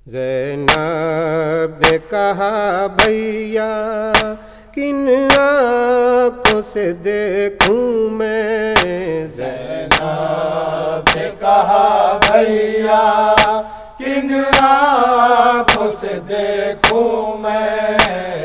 زینب نے کہا بھیا کن آنکھوں سے دیکھوں میں، زینب نے کہا بھیا کن آنکھوں سے دیکھوں میں،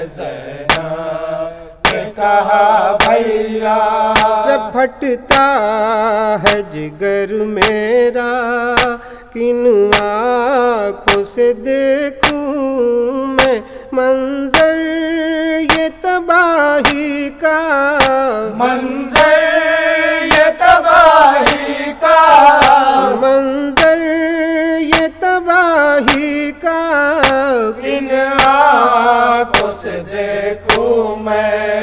زینب نے کہا بھیا پھٹتا ہے جگر میرا کن آنکھوں سے دیکھوں میں، منظر یہ تباہی کا، منظر یہ تباہی کا، منظر یہ تباہی کا، کن آنکھوں سے دیکھوں میں،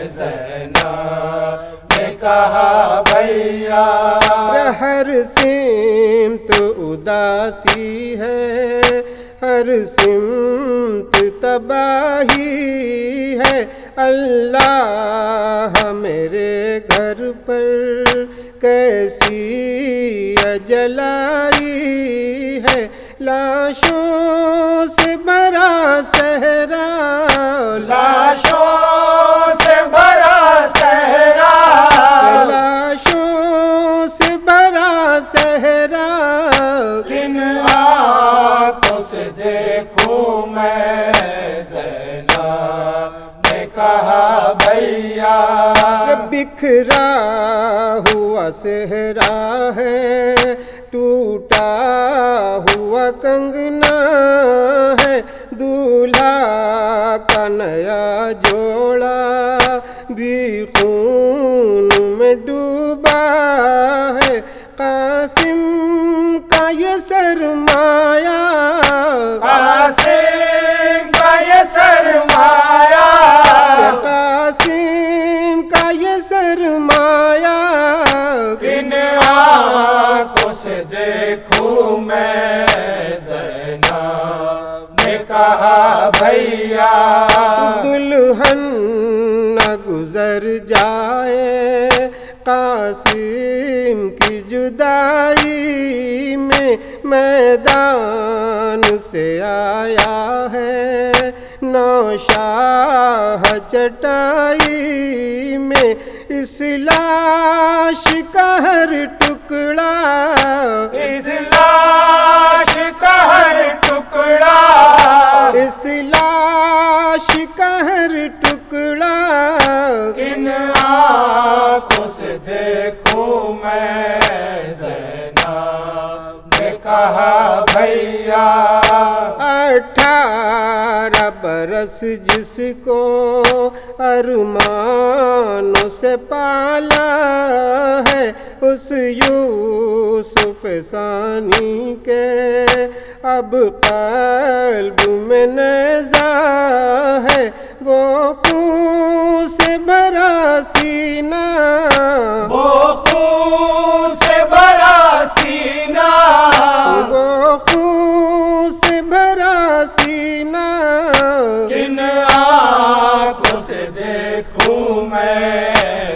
زینب نے کہا بھیا ہر سمت اداسی ہے، ہر سمت تباہی ہے، اللہ میرے گھر پر کیسی اجل آئی ہے، لاشوں سے بھرا صحرا، لاشوں سے بھرا صحرا، لاشوں سے بھرا صحرا، کن آنکھوں سے دیکھوں میں، زینب نے کہا بھیا بکھرا ہوا صحرا ہے، ٹوٹا ہوا کنگنا ہے، دولہا کا نیا جوڑا بھی خون میں ڈوبا ہے، قاسم کا یہ سرمایہ، قاسم کا یہ سرمایہ، قاسم کا یہ سرمایہ، کن آنکھوں سے دیکھوں میں، زینب نے کہا بھیا دلہن نہ گزر جائے قاسم کی جدائی میں، میدان سے آیا ہے نوشاہ چٹائی میں، اس لاش کا ہر ٹکڑا، اس لاش کا ہر ٹکڑا، اس لاش کا ہر ٹکڑا، کن آنکھوں سے دیکھوں میں، زینب نے کہا بھیا 18 برس جس کو ارمانوں سے پالا ہے، اس یوسف ثانی کے اب قلب میں نیزہ ہے، وہ خون سے بھرا سینہ، وہ خون سے بھرا سینہ، وہ خون سے بھرا سینہ، کن آنکھوں سے دیکھوں میں،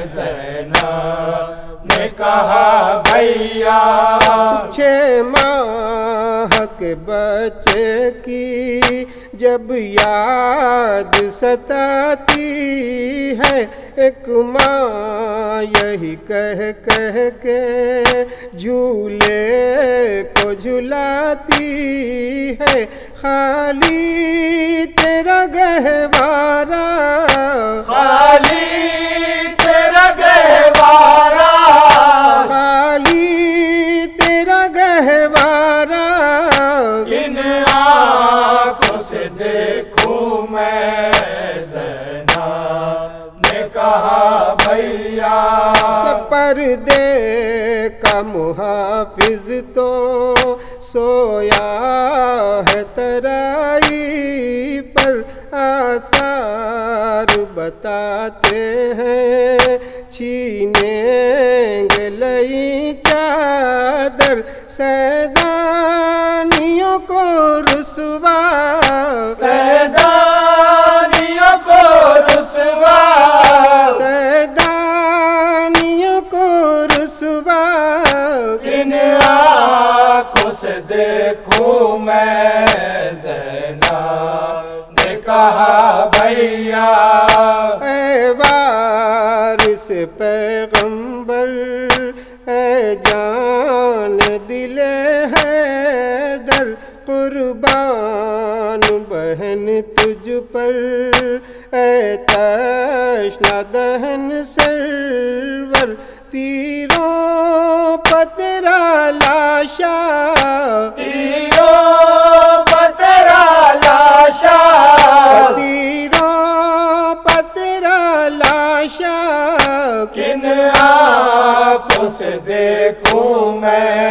زینب نے کہا بھیا 6 ماہ کے بچے کی جب یاد ستاتی ہے، ایک ماں یہی کہہ کے جھولے کو جھلاتی ہے، خالی تیرا گہوارہ، خالی تیرا گہوارہ، خالی تیرا گہوارہ، کن آنکھوں سے دیکھوں میں، زینب نے کہا بھیا پردے کا محافظ تو سویا ہے ترائی پر، آثار بتاتے ہیں چھینیں گے لئی چادر، سیدانیوں کو رسوا، سیدانیوں کو رسوا، سیدانیوں کو رسوا، کن آنکھوں سے دیکھوں میں، قربان بہن تجھ پر اے تشنہ دہن سرور، تیروں پترا لاشا، تیروں پترا لاشا، تیروں پترا لاشا، کن آنکھوں سے دیکھوں میں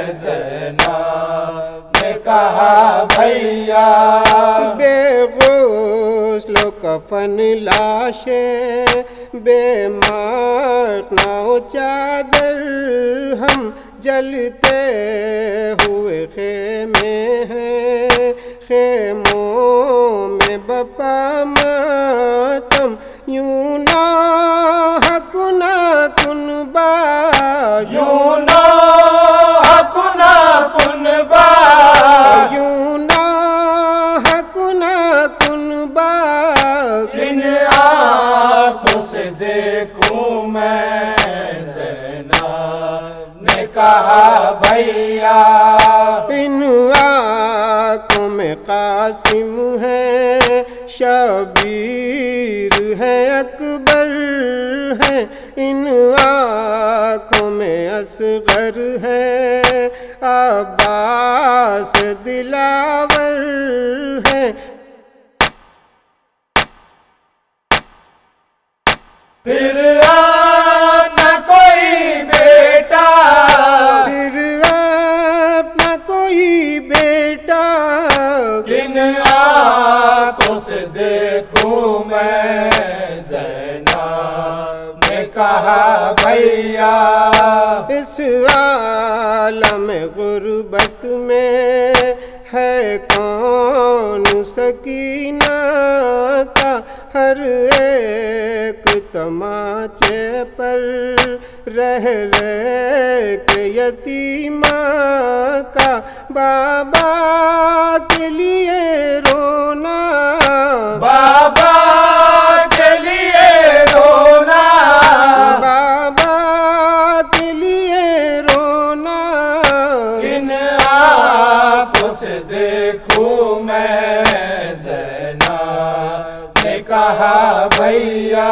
زینب نے کہا بھیا، بے غسل و کفن لاشیں، بے ماتم و چادر، ہم جلتے ہوئے خیمے ہیں، خیموں میں بپا ماتم، یوں نہ حق نہ کن با، یوں نہ حق نہ کن با، یوں نہ حق نہ کن با، کن آنکھوں سے دیکھوں میں زینب نے کہا بھیا، ان آنکھوں میں قاسم ہے، شبیر ہے، اکبر ہے، ان آنکھوں میں اصغر ہے، عباس دلاور ہے، پھر نہ کوئی بیٹا، پھر اپنا کوئی بیٹا، کن آنکھوں سے دیکھوں میں زینب نے کہا بھیا، اس عالم غربت میں ہے کون سکینہ کا، ہر ایک تماچے پر رہ کے یتیمہ کا، بابا کے لیے رونا، بابا کے لیے رونا، بابا کے لیے رونا، کن آنکھوں سے دیکھوں میں زینب نے کہا بھیا،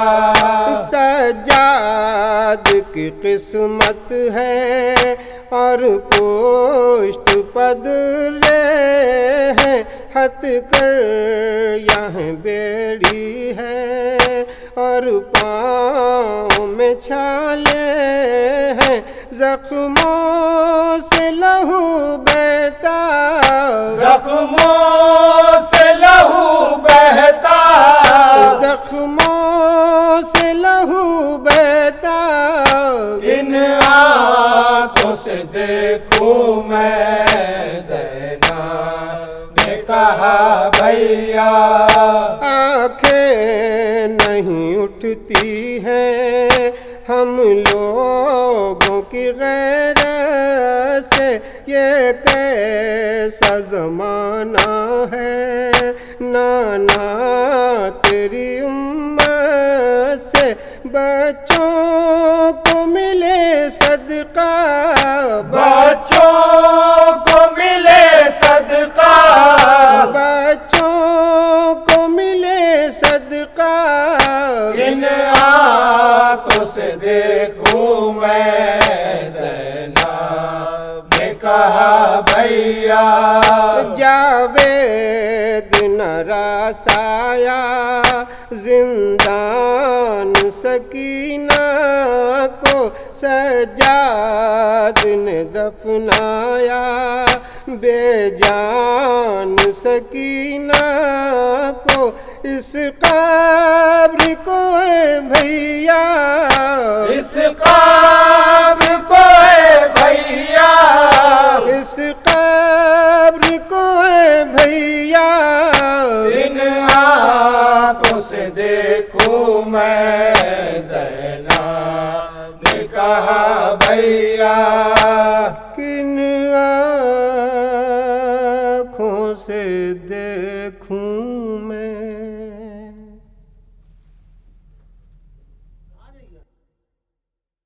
سجاد کی قسمت ہے اور پشت پدرے ہیں، ہتھ کر یہاں بیڑی ہے اور پاؤں میں چھالے ہیں، زخموں سے لہو بہتا، زخموں سے لہو بہتا، زخموں سے لہو بہتا، کن آنکھوں سے دیکھوں میں زینب نے کہا بھیا، آنکھیں نہیں اٹھتی ہیں ہم لوگوں کی غیرت سے، یہ کیسا زمانہ ہے، نانا تیری امت سے بچوں کو ملے صدقہ، بچوں کو ملے صدقہ، بچوں کو ملے صدقہ، کن آنکھوں سے دیکھوں میں زینب نے کہا بھیا، جاوید نہ رسایا زندان سکینہ کو، سجاد نے دفنایا بے جان سکینہ کو، اس قبر کو اے بھیا، اس قبر کو اے بھیا، اس قبر کو اے بھیا، ان آنکھوں سے دیکھوں میں زینب نے کہا بھیا، کن آنکھوں سے دیکھوں میں